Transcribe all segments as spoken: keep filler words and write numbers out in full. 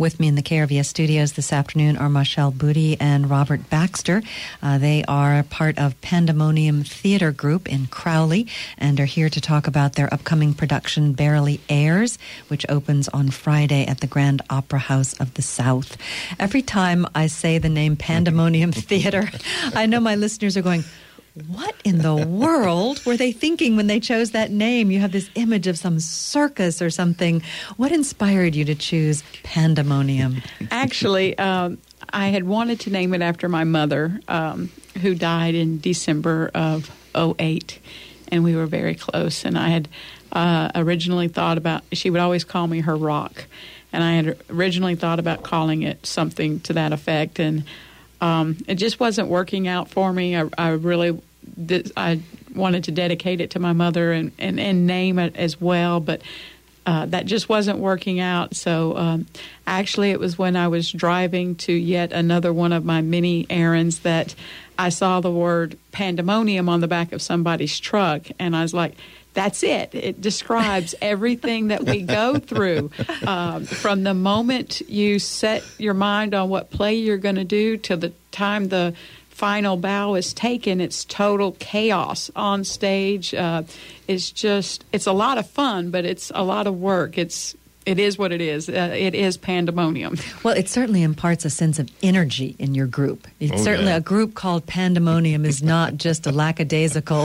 With me in the K R V S studios this afternoon are Michelle Booty and Robert Baxter. Uh, they are part of Pandemonium Theater Group in Crowley and are here to talk about their upcoming production, Barely Airs, which opens on Friday at the Grand Opera House of the South. Every time I say the name Pandemonium Theater, I know my listeners are going, what in the world were they thinking when they chose that name? You have this image of some circus or something. What inspired you to choose Pandemonium? Actually, um, I had wanted to name it after my mother, um, who died in December of oh eight, and we were very close. And I had uh, originally thought about, she would always call me her rock, and I had originally thought about calling it something to that effect, and Um, it just wasn't working out for me. I, I really did, I wanted to dedicate it to my mother and, and, and name it as well, but uh, that just wasn't working out. So um, actually it was when I was driving to yet another one of my many errands that I saw the word pandemonium on the back of somebody's truck, and I was like, that's it. It describes everything that we go through. Um, from the moment you set your mind on what play you're going to do to the time the final bow is taken, it's total chaos on stage. Uh, it's just, it's a lot of fun, but it's a lot of work. It's It is what it is. Uh, it is pandemonium. Well, it certainly imparts a sense of energy in your group. It's oh, certainly yeah. a group called Pandemonium is not just a lackadaisical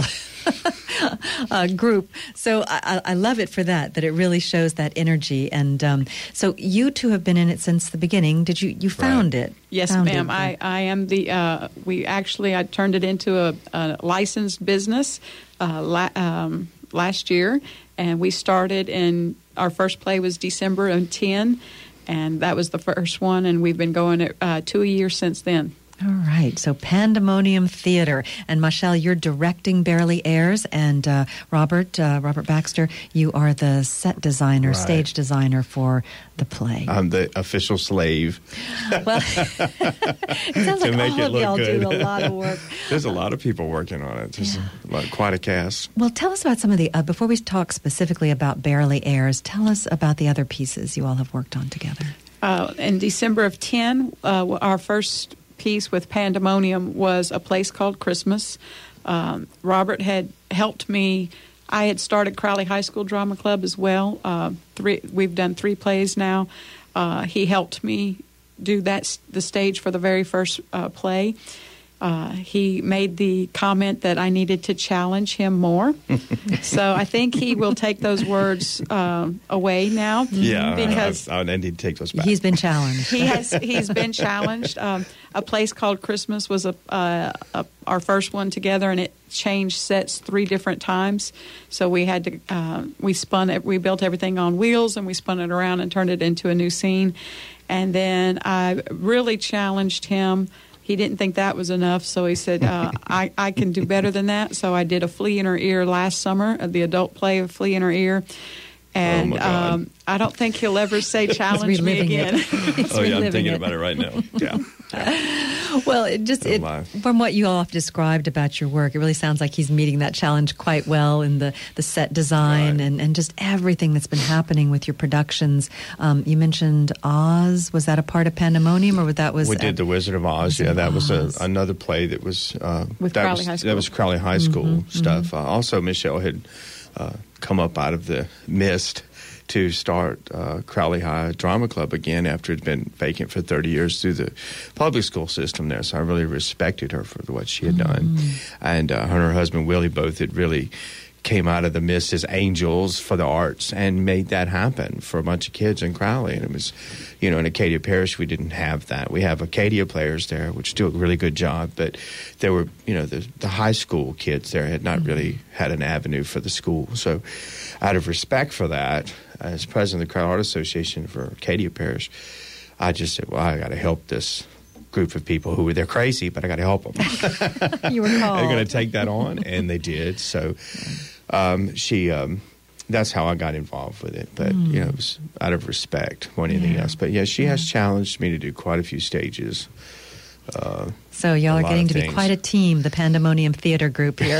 uh, group. So I, I love it for that, that it really shows that energy. And um, so you two have been in it since the beginning. Did you, you found right. it? Yes, Founded ma'am. I, I am the, uh, we actually, I turned it into a, a licensed business uh, la- um, last year, and we started in, our first play was December of ten, and that was the first one, and we've been going uh, two a year since then. All right, so Pandemonium Theater. And Michelle, you're directing Barely Airs, and uh, Robert, uh, Robert Baxter, you are the set designer, Right. stage designer for the play. I'm the official slave. Well, it sounds To like make all it of look y'all good. do a lot of work. There's a lot of people working on it. There's Yeah. a lot, quite a cast. Well, tell us about some of the, uh, before we talk specifically about Barely Airs, tell us about the other pieces you all have worked on together. Uh, in December of ten, uh, our first piece with Pandemonium was A Place Called Christmas. Um, Robert had helped me. I had started Crowley High School Drama Club as well. Uh, three, we've done three plays now. Uh, he helped me do that, the stage for the very first uh, play. Uh, he made the comment that I needed to challenge him more. So I think he will take those words uh, away now. Yeah, because I, I, I need to take those back. He's been challenged. he has he's been challenged. Um, A Place Called Christmas was a, uh, a our first one together, and it changed sets three different times. So we had to uh, we spun it, we built everything on wheels, and we spun it around and turned it into a new scene. And then I really challenged him. He didn't think that was enough, so he said, uh, I, I can do better than that. So I did A Flea in Her Ear last summer, uh, the adult play of Flea in Her Ear. And Oh, my God. um, I don't think he'll ever say challenge me reliving it. again. He's oh, yeah, I'm reliving thinking it. about it right now. Yeah. Well, it just Oh, it, my. from what you all have described about your work, it really sounds like he's meeting that challenge quite well in the, the set design Right. and, and just everything that's been happening with your productions. Um, you mentioned Oz. Was that a part of Pandemonium, or that was? We did The Wizard of Oz. Wizard Yeah, that of was a, Oz. another play that was uh, With that Crowley was, High School. That was Crowley High School stuff. Uh, also, Michelle had uh, come up out of the mist to start uh, Crowley High Drama Club again after it had been vacant for thirty years through the public school system there. So I really respected her for what she had done. And uh, her and her husband, Willie, both had really came out of the mist as angels for the arts and made that happen for a bunch of kids in Crowley. And it was, you know, in Acadia Parish, we didn't have that. We have Acadia players there, which do a really good job, but there were, you know, the, the high school kids there had not really had an avenue for the school. So out of respect for that, as president of the Crowley Art Association for Acadia Parish, I just said, well, I got to help this group of people who were, they're crazy, but I got to help them. You were called. They're going to take that on, and they did. So um, she, um, that's how I got involved with it. But, Mm. you know, it was out of respect more than anything Yeah. else. But, yeah, she Yeah. has challenged me to do quite a few stages Uh, so y'all a are lot getting of to be things. quite a team, the Pandemonium Theater Group here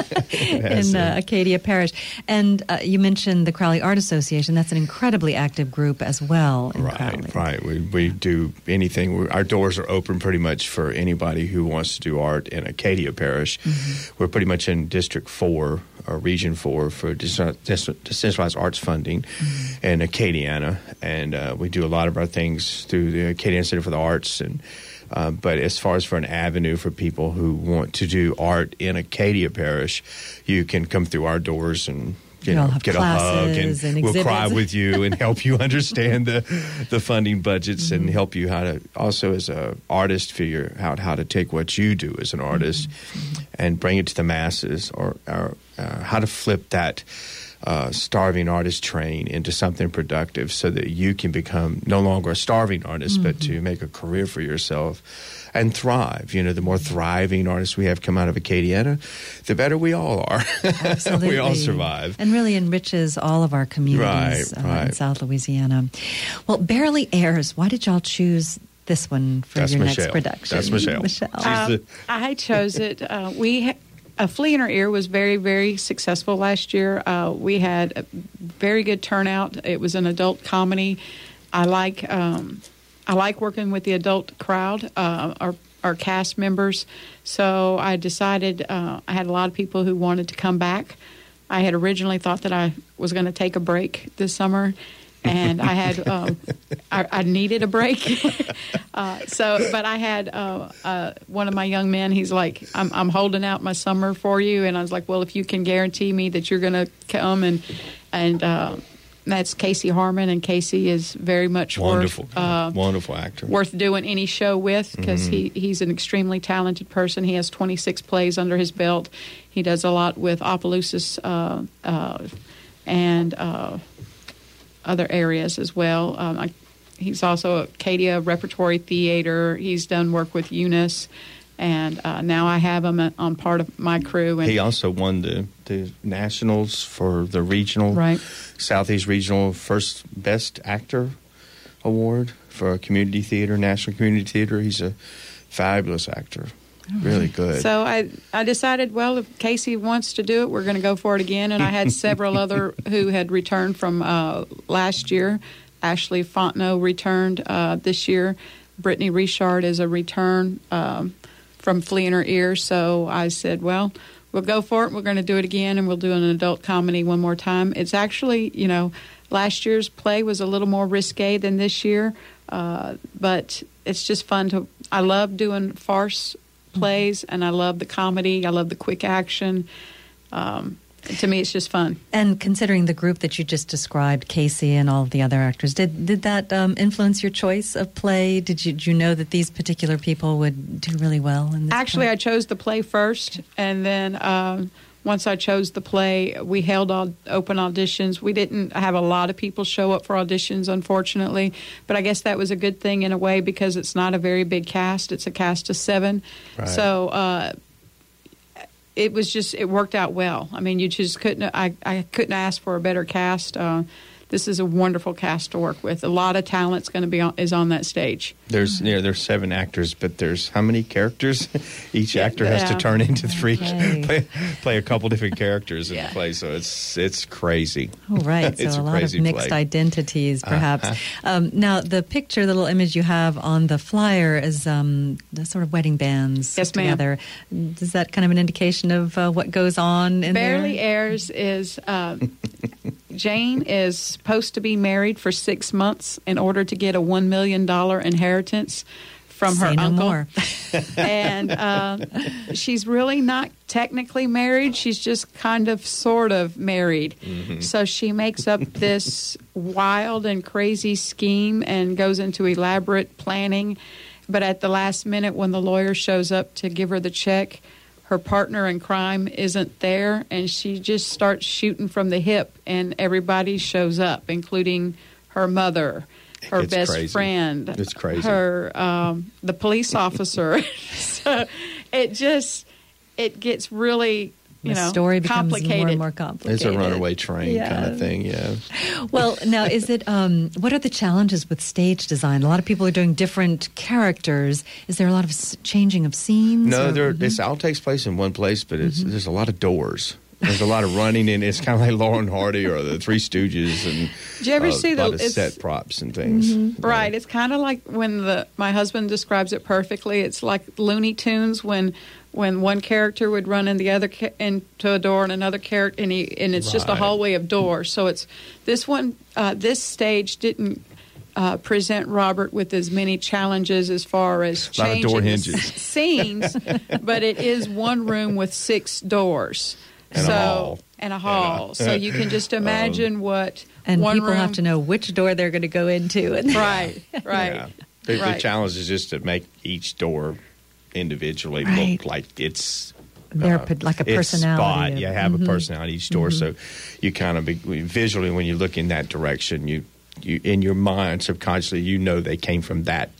in uh, Acadia Parish. And uh, you mentioned the Crowley Art Association. That's an incredibly active group as well in right, Crowley. Right, We we do anything. We, our doors are open pretty much for anybody who wants to do art in Acadia Parish. Mm-hmm. We're pretty much in District Four or Region Four for decentralized arts funding mm-hmm. in Acadiana, and uh, we do a lot of our things through the Acadiana Center for the Arts. And uh, but as far as for an avenue for people who want to do art in Acadia Parish, you can come through our doors and you You'll know have get a hug, classes and, and we'll cry exhibits. with you and help you understand the the funding budgets mm-hmm. and help you how to also as a artist figure out how to take what you do as an artist mm-hmm. and bring it to the masses, or, or uh, how to flip that uh, starving artist train into something productive so that you can become no longer a starving artist mm-hmm. but to make a career for yourself and thrive. You know, the more thriving artists we have come out of Acadiana, the better we all are. Absolutely. We all survive. And really enriches all of our communities right, uh, right. in South Louisiana. Well, Barely Airs, why did y'all choose this one for That's your Michelle. next production? That's Michelle. Michelle. She's Uh, the- I chose it. Uh, we ha- A Flea in Her Ear was very, very successful last year. Uh, we had a very good turnout. It was an adult comedy. I like um, I like working with the adult crowd, uh, our our cast members. So I decided uh, I had a lot of people who wanted to come back. I had originally thought that I was going to take a break this summer, and I had um, I, I needed a break. uh, so, but I had uh, uh, one of my young men. He's like, I'm, "I'm holding out my summer for you," and I was like, "Well, if you can guarantee me that you're going to come," and and uh, that's Casey Harmon, and Casey is very much wonderful, worth uh, wonderful actor, worth doing any show with because mm-hmm. he he's an extremely talented person. He has twenty-six plays under his belt. He does a lot with Opelousas uh, uh, and. Uh, other areas as well. Um, I, he's also at Acadia Repertory Theater. He's done work with Eunice, and uh, now I have him on part of my crew. And he also won the, the nationals for the regional, right. Southeast Regional First Best Actor Award for a community theater, National Community Theater. He's a fabulous actor. Really good. So I, I decided, well, if Casey wants to do it, we're going to go for it again. And I had several other who had returned from uh, last year. Ashley Fontenot returned uh, this year. Brittany Richard is a return um, from Flea in Her Ear. So I said, well, we'll go for it. We're going to do it again, and we'll do an adult comedy one more time. It's actually, you know, last year's play was a little more risque than this year, uh, but it's just fun to. I love doing farce plays, and I love the comedy. I love the quick action. Um, to me, it's just fun. And considering the group that you just described, Casey and all of the other actors, did did that um, influence your choice of play? Did you, did you know that these particular people would do really well in this Actually, play? I chose the play first, and then um, once I chose the play, we held all open auditions. We didn't have a lot of people show up for auditions, unfortunately, but I guess that was a good thing in a way because it's not a very big cast. It's a cast of seven. Right. So uh, it was just, it worked out well. I mean, you just couldn't, I, I couldn't ask for a better cast. Uh, this is a wonderful cast to work with. A lot of talent's going to be on, is on that stage. There's you know, there's seven actors, but there's how many characters? Each Yeah, actor has yeah. to turn into three, Okay. play, play a couple different characters in Yeah. the play. So it's it's crazy. Oh, right. It's So a a lot of crazy mixed play. identities, perhaps. Uh-huh. Um, now, the picture, the little image you have on the flyer is um, the sort of wedding bands Yes, ma'am. together. Is that kind of an indication of uh, what goes on in Barely there? Airs is uh, Jane is supposed to be married for six months in order to get a one million dollars inheritance from her Say no uncle. more. And uh, she's really not technically married. She's just kind of sort of married. Mm-hmm. So she makes up this wild and crazy scheme and goes into elaborate planning. But at the last minute, when the lawyer shows up to give her the check, her partner in crime isn't there, and she just starts shooting from the hip, and everybody shows up, including her mother, her It's best crazy. friend, It's crazy. her um, the police officer. So it just it gets really you the know, story becomes complicated. more and more complicated. It's a runaway train Yeah. kind of thing, yeah. Well, now, is it, um, what are the challenges with stage design? A lot of people are doing different characters. Is there a lot of s- changing of scenes? No, or- there, this all takes place in one place, but it's, there's a lot of doors. There's a lot of running in. It's kind of like Laurel and Hardy or the Three Stooges, and Did you ever uh, see a the- lot of it's- set props and things. Right. It's kind of like when the my husband describes it perfectly. It's like Looney Tunes when when one character would run in the other ca- into a door and another character, and, he, and it's just a Right. hallway of doors. So it's this one. Uh, this stage didn't uh, present Robert with as many challenges as far as A lot of changing door the hinges. s- scenes, but it is one room with six doors. And a so, hall. And a hall. So you can just imagine what And one people room, have to know which door they're going to go into. And Right, right. Yeah. The, the Right. challenge is just to make each door individually Right. look like it's They're uh, pe- like a its personality spot. of- You have a personality each door, so you kind of be, visually when you look in that direction, you you in your mind subconsciously you know they came from that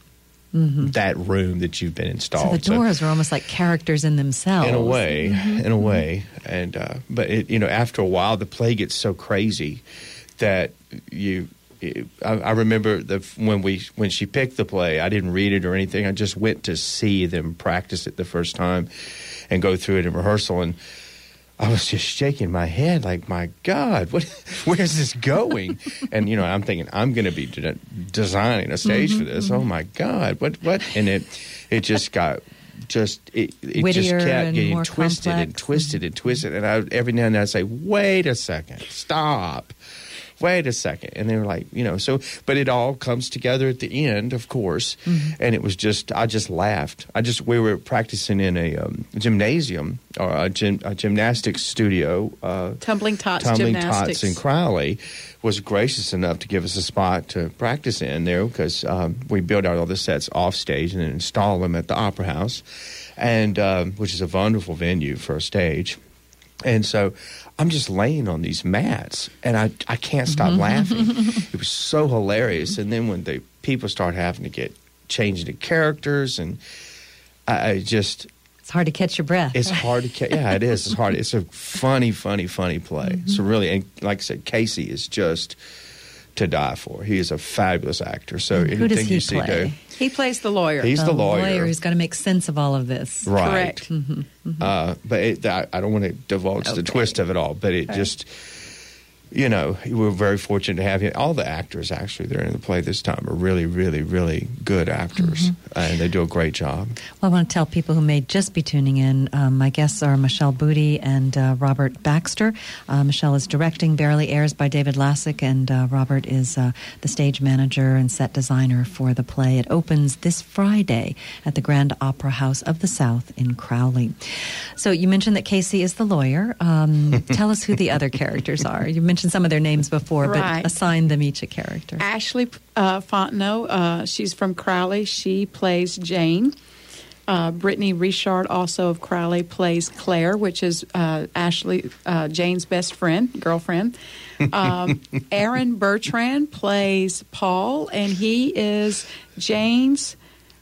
that room that you've been so installed. the doors are almost like characters in themselves. in a way, in a way, and uh, but it, you know, after a while, the play gets so crazy that you. It, I, I remember the when we when she picked the play, I didn't read it or anything. I just went to see them practice it the first time and go through it in rehearsal, and I was just shaking my head like, my God, what? Where's this going? And you know, I'm thinking I'm going to be de- designing a stage for this. Oh my God, what? What? And it it just got. Just it, it just Wittier kept and getting more twisted and complex. twisted and twisted, and I, every now and then I'd say, "Wait a second, stop, wait a second. And they were like, you know, so, but it all comes together at the end, of course, Mm-hmm. and it was just, I just laughed. I just, we were practicing in a um, gymnasium or a, gym, a gymnastics studio. Uh, Tumbling Tots Tumbling Gymnastics. Tots in Crowley was gracious enough to give us a spot to practice in there because um, we built out all the sets off stage and then install them at the Opera House, and um, which is a wonderful venue for a stage. And so I'm just laying on these mats, and I, I can't stop laughing. It was so hilarious. And then when the people start having to get changed into characters, and I, I just... It's hard to catch your breath. It's hard to catch. Yeah, it is. It's hard. It's a funny, funny, funny play. So really, and like I said, Casey is just to die for. He is a fabulous actor. So And who anything does he you see play? there, He plays the lawyer. he's the, lawyer. who's got to make sense of all of this. Right. Correct. Uh, but it, I, I don't want to divulge the Okay. twist of it all. But it just, you know, we're very fortunate to have him. All the actors actually that are in the play this time are really, really, really good actors, and they do a great job. Well, I want to tell people who may just be tuning in, um, my guests are Michelle Booty and uh, Robert Baxter. Uh, Michelle is directing, barely airs by David Lassick, and uh, Robert is uh, the stage manager and set designer for the play. It opens this Friday at the Grand Opera House of the South in Crowley. So you mentioned that Casey is the lawyer. Um, tell us who the other characters are. You mentioned some of their names before, Right. but assign them each a character. Ashley uh, Fontenot, uh, she's from Crowley. She plays Jane. Uh, Brittany Richard, also of Crowley, plays Claire, which is uh, Ashley, uh, Jane's best friend, girlfriend. Um, Aaron Bertrand plays Paul, and he is Jane's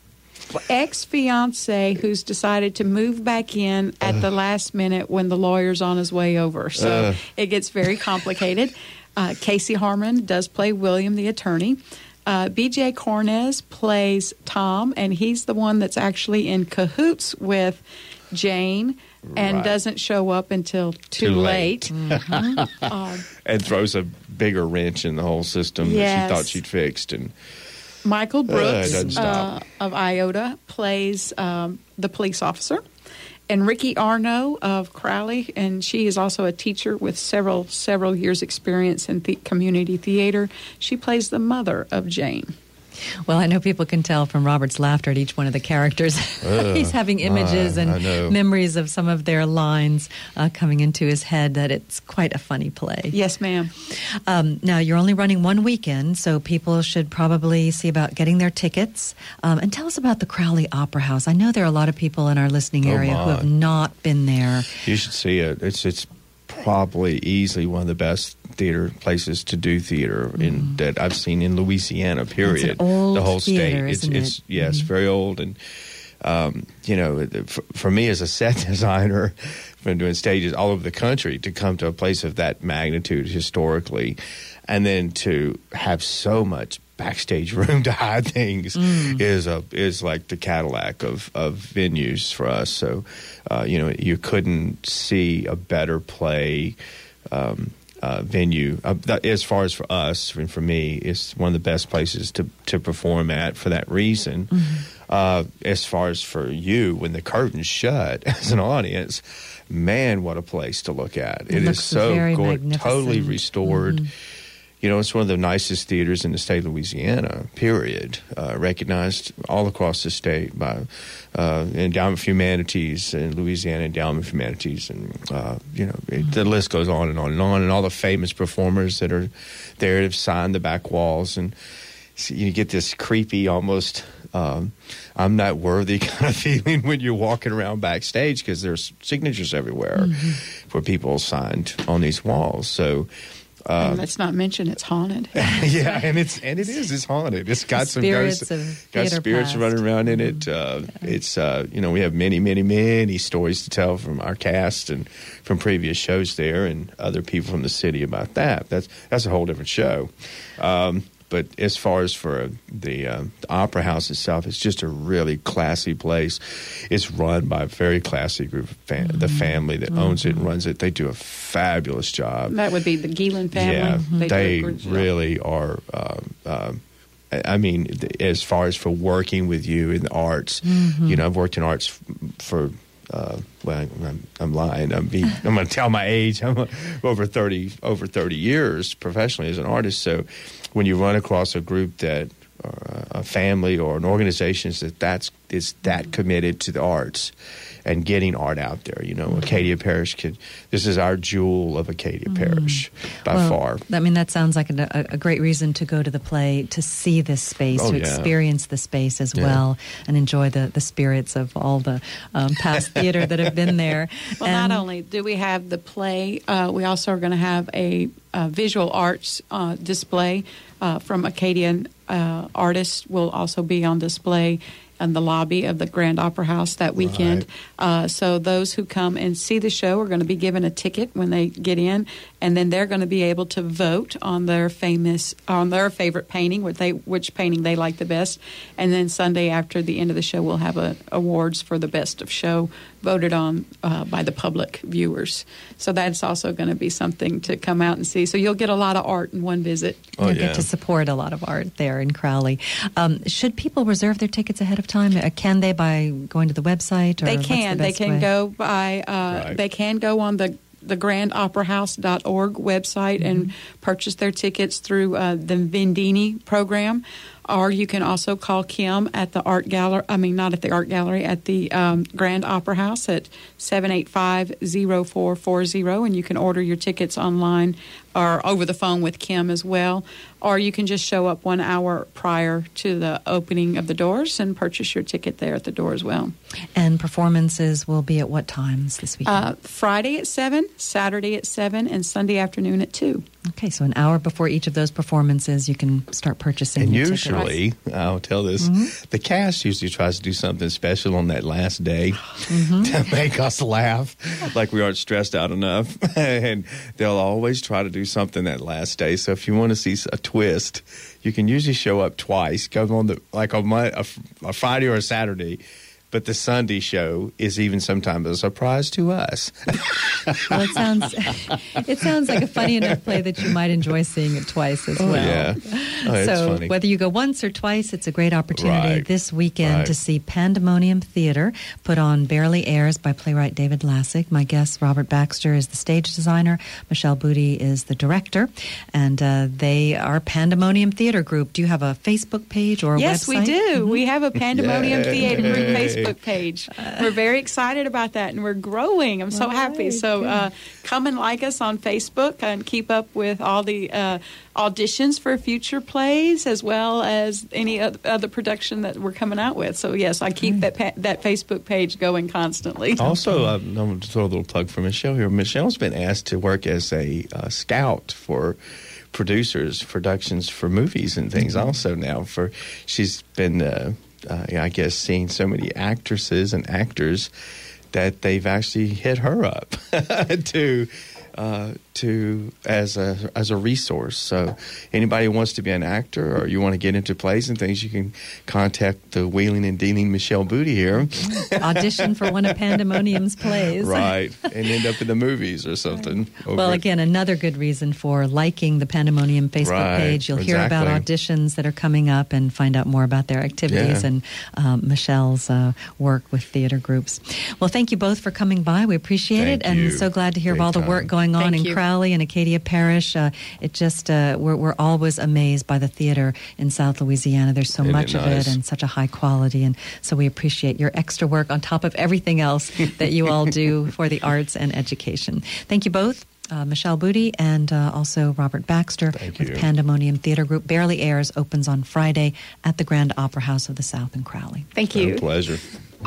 ex-fiance who's decided to move back in at the last minute when the lawyer's on his way over. So Ugh. it gets very complicated. Uh, Casey Harmon does play William, the attorney. Uh, B J Cornez plays Tom, and he's the one that's actually in cahoots with Jane and Right. doesn't show up until too, Too late. late. Um, And throws a bigger wrench in the whole system Yes. that she thought she'd fixed. And Michael it Brooks doesn't uh, stop. of Iota plays um, the police officer. And Ricky Arno of Crowley, and she is also a teacher with several several years' experience in the community theater. She plays the mother of Jane. Well, I know people can tell from Robert's laughter at each one of the characters. He's having images I- I and know. memories of some of their lines uh, coming into his head, that it's quite a funny play. Yes, ma'am. Um, now, you're only running one weekend, so people should probably see about getting their tickets. Um, and tell us about the Crowley Opera House. I know there are a lot of people in our listening Oh, area who my. have not been there. you should see it. It's it's probably easily one of the best theater places to do theater in that I've seen in Louisiana. Period. old the whole theater, state. It's isn't it's it? yes, Mhm. very old, and um, you know, for, for me as a set designer, from doing stages all over the country, to come to a place of that magnitude historically, and then to have so much backstage room to hide things mm. is a is like the Cadillac of, of venues for us. So, uh, you know, you couldn't see a better play um, uh, venue. Uh, that, as far as for us, and for me, it's one of the best places to, to perform at for that reason. Mm-hmm. Uh, as far as for you, when the curtain's shut as an audience, man, what a place to look at. It, it is so gorgeous, totally restored. Mm-hmm. You know, it's one of the nicest theaters in the state of Louisiana, period. Uh, recognized all across the state by uh, Endowment for Humanities and Louisiana Endowment for Humanities. And, uh, you know, it, mm-hmm. the list goes on and on and on. And all the famous performers that are there have signed the back walls. And so you get this creepy, almost um, I'm not worthy kind of feeling when you're walking around backstage, because there's signatures everywhere mm-hmm. for people signed on these walls. So... Uh, and let's not mention it's haunted. yeah, and it's and it is. It's haunted. It's got the some spirits ghosts, of got spirits past. running around in it. Uh, yeah. It's uh, you know, we have many, many, many stories to tell from our cast and from previous shows there, and other people from the city about that. That's that's a whole different show. Um, But as far as for the, uh, the Opera House itself, it's just a really classy place. It's run by a very classy group of fam- mm-hmm. the family that mm-hmm. owns it and runs it. They do a fabulous job. That would be the Gielan family. Yeah, mm-hmm. they, they really are. Um, um, I mean, as far as for working with you in the arts, mm-hmm. you know, I've worked in arts for. Uh, well, I'm, I'm lying. I'm, being, I'm going to tell my age. I'm over thirty over thirty years professionally as an artist. So, when you run across a group that, or a family or an organization that that's is that committed to the arts and getting art out there, you know, mm-hmm. Acadia Parish could. This is our jewel of Acadia mm-hmm. Parish by well, far. I mean, that sounds like a, a great reason to go to the play, to see this space, oh, to yeah. experience the space as yeah. well, and enjoy the, the spirits of all the um, past theater that have been there. Well, and not only do we have the play, uh, we also are going to have a, a visual arts uh, display uh, from Acadian uh, artists will also be on display in the lobby of the Grand Opera House that weekend. Right. Uh, so those who come and see the show are going to be given a ticket when they get in, and then they're going to be able to vote on their famous, on their favorite painting, which they which painting they like the best. And then Sunday after the end of the show, we'll have a, awards for the best of show voted on uh, by the public viewers. So that's also going to be something to come out and see. So you'll get a lot of art in one visit. Oh, you'll yeah. get to support a lot of art there in Crowley. Um, should people reserve their tickets ahead of time? Uh, can they by going to the website? Or they can. The they can way? go by. Uh, right. They can go on the the grand opera house dot org website mm-hmm. and purchase their tickets through uh, the Vendini program. Or you can also call Kim at the art gallery. I mean, not at the art gallery, at the um, Grand Opera House at seven eight five, zero four four zero, and you can order your tickets online or over the phone with Kim as well. Or you can just show up one hour prior to the opening of the doors and purchase your ticket there at the door as well. And performances will be at what times this weekend? Uh, Friday at seven, Saturday at seven, and Sunday afternoon at two. Okay, so an hour before each of those performances, you can start purchasing and your usually, tickets. I'll tell this, mm-hmm. the cast usually tries to do something special on that last day mm-hmm. to make us laugh, like we aren't stressed out enough. And they'll always try to do something that last day. So if you want to see a twist, you can usually show up twice, come on the like on my, a, a Friday or a Saturday. But the Sunday show is even sometimes a surprise to us. Well, it sounds it sounds like a funny enough play that you might enjoy seeing it twice as oh, well. Yeah. Oh, it's so funny. Whether you go once or twice, it's a great opportunity right. this weekend right. to see Pandemonium Theater put on Barely Airs by playwright David Lassick. My guest, Robert Baxter, is the stage designer. Michelle Booty is the director. And uh, they are Pandemonium Theater Group. Do you have a Facebook page or a yes, website? Yes, we do. Mm-hmm. We have a Pandemonium Yay. Theater Group Facebook page. We're very excited about that, and we're growing. I'm so all happy. right, so uh, come and like us on Facebook and keep up with all the uh, auditions for future plays as well as any other production that we're coming out with. So, yes, I keep that pa- that Facebook page going constantly. Also, uh, I'm going to throw a little plug for Michelle here. Michelle's been asked to work as a uh, scout for producers, productions for movies and things. Mm-hmm. Also now, for she's been, uh, uh, I guess, seeing so many actresses and actors that they've actually hit her up to. Uh, to as a as a resource. So anybody who wants to be an actor or you want to get into plays and things, you can contact the wheeling and dealing Michelle Booty here. Audition for one of Pandemonium's plays. Right, and end up in the movies or something. Right. Well, again, another good reason for liking the Pandemonium Facebook right, page. You'll exactly. hear about auditions that are coming up and find out more about their activities yeah. and um, Michelle's uh, work with theater groups. Well, thank you both for coming by. We appreciate thank it, and you. so glad to hear Great of all the time. work going on Thank in you. Crowley and Acadia Parish. Uh, it just uh, we're we're always amazed by the theater in South Louisiana. There's so Isn't much it of nice? it and such a high quality, and so we appreciate your extra work on top of everything else that you all do for the arts and education. Thank you both. Uh, Michelle Booty and uh, also Robert Baxter Thank with you. Pandemonium Theater Group. Barely Airs opens on Friday at the Grand Opera House of the South in Crowley. Thank you. My pleasure.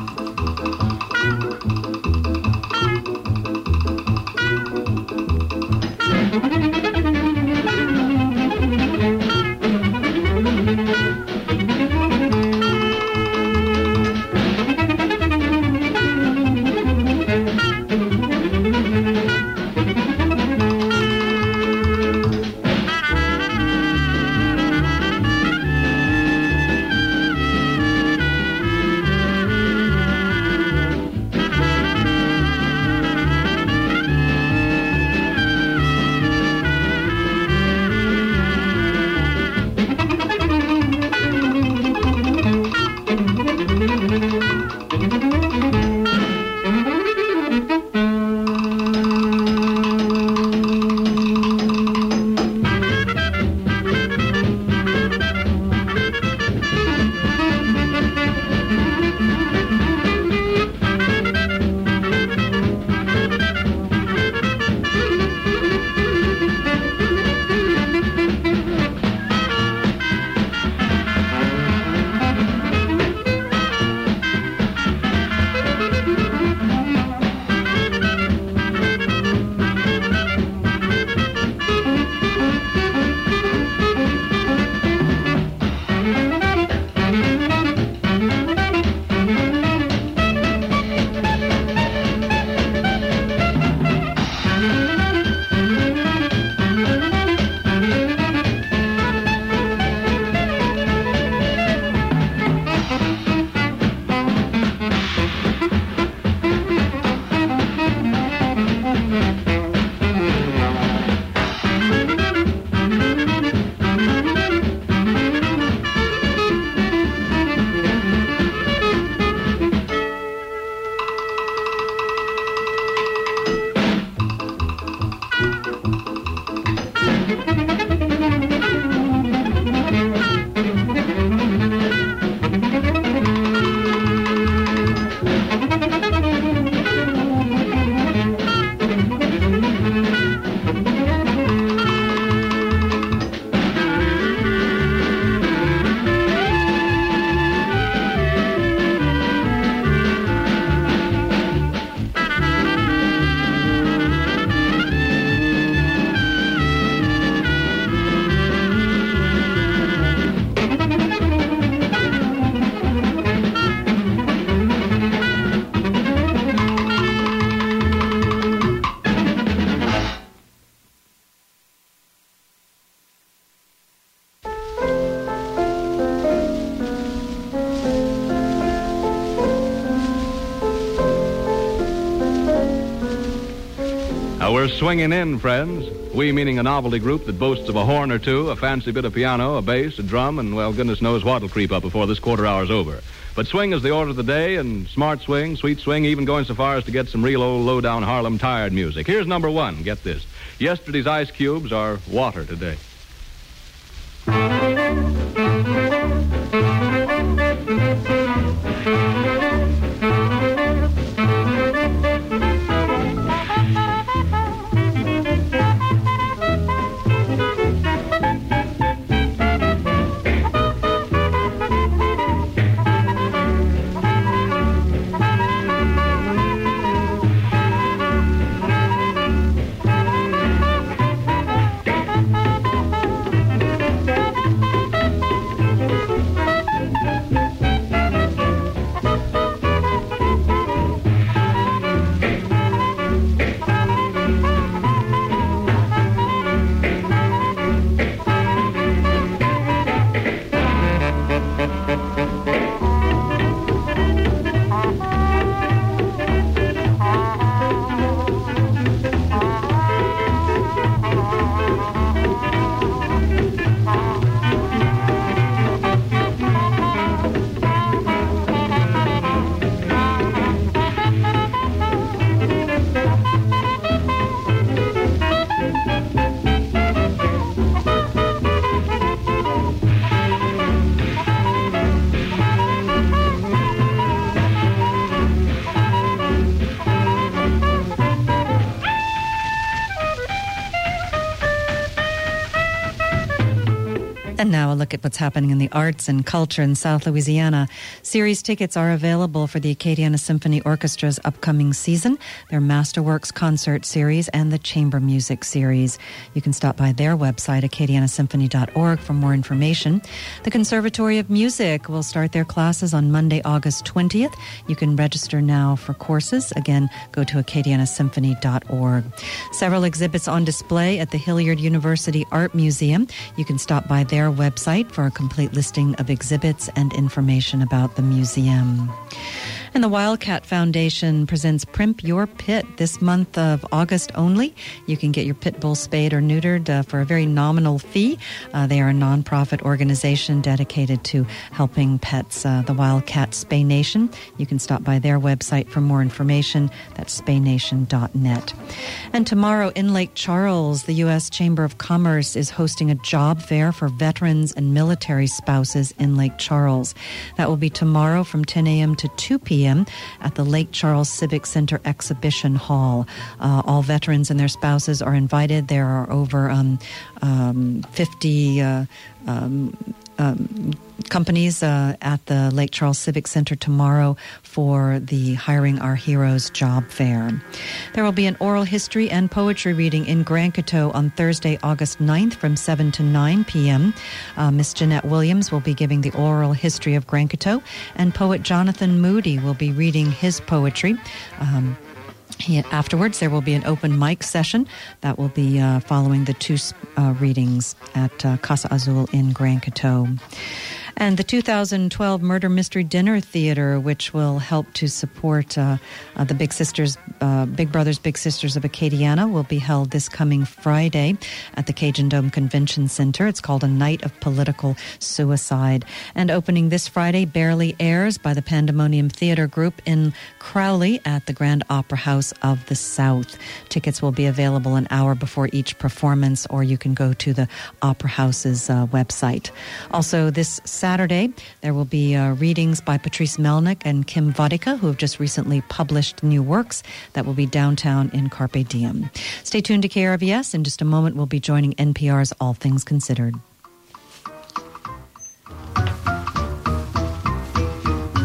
Now we're swinging in, friends. We meaning a novelty group that boasts of a horn or two, a fancy bit of piano, a bass, a drum, and, well, goodness knows what'll creep up before this quarter hour's over. But swing is the order of the day, and smart swing, sweet swing, even going so far as to get some real old low-down Harlem tired music. Here's number one. Get this. Yesterday's ice cubes are water today. Now a look at what's happening in the arts and culture in South Louisiana. Series tickets are available for the Acadiana Symphony Orchestra's upcoming season, their Masterworks concert series, and the chamber music series. You can stop by their website, acadiana symphony dot org, for more information. The Conservatory of Music will start their classes on Monday, August twentieth. You can register now for courses. Again, go to acadiana symphony dot org. Several exhibits on display at the Hilliard University Art Museum. You can stop by their website for a complete listing of exhibits and information about the museum. And the Wildcat Foundation presents Primp Your Pit this month of August only. You can get your pit bull spayed or neutered uh, for a very nominal fee. Uh, they are a nonprofit organization dedicated to helping pets, uh, the Wildcat Spay Nation. You can stop by their website for more information. That's spay nation dot net. And tomorrow in Lake Charles, the U S Chamber of Commerce is hosting a job fair for veterans and military spouses in Lake Charles. That will be tomorrow from ten a.m. to two p.m. at the Lake Charles Civic Center Exhibition Hall. Uh, all veterans and their spouses are invited. There are over um, um, fifty uh, um, um, companies uh, at the Lake Charles Civic Center tomorrow for the Hiring Our Heroes job fair. There will be an oral history and poetry reading in Grand Coteau on Thursday, August ninth from seven to nine p.m. Uh, Miss Jeanette Williams will be giving the oral history of Grand Coteau, and poet Jonathan Moody will be reading his poetry. Um, He, afterwards, there will be an open mic session that will be uh, following the two uh, readings at uh, Casa Azul in Grand Coteau. And the two thousand twelve Murder Mystery Dinner Theater, which will help to support uh, uh, the Big Sisters, uh, Big Brothers, Big Sisters of Acadiana, will be held this coming Friday at the Cajun Dome Convention Center. It's called A Night of Political Suicide. And opening this Friday, Barely Airs by the Pandemonium Theater Group in Crowley at the Grand Opera House of the South. Tickets will be available an hour before each performance, or you can go to the Opera House's uh, website. Also, this Saturday, there will be uh, readings by Patrice Melnick and Kim Vodicka, who have just recently published new works that will be downtown in Carpe Diem. Stay tuned to K R V S. In just a moment, we'll be joining N P R's All Things Considered.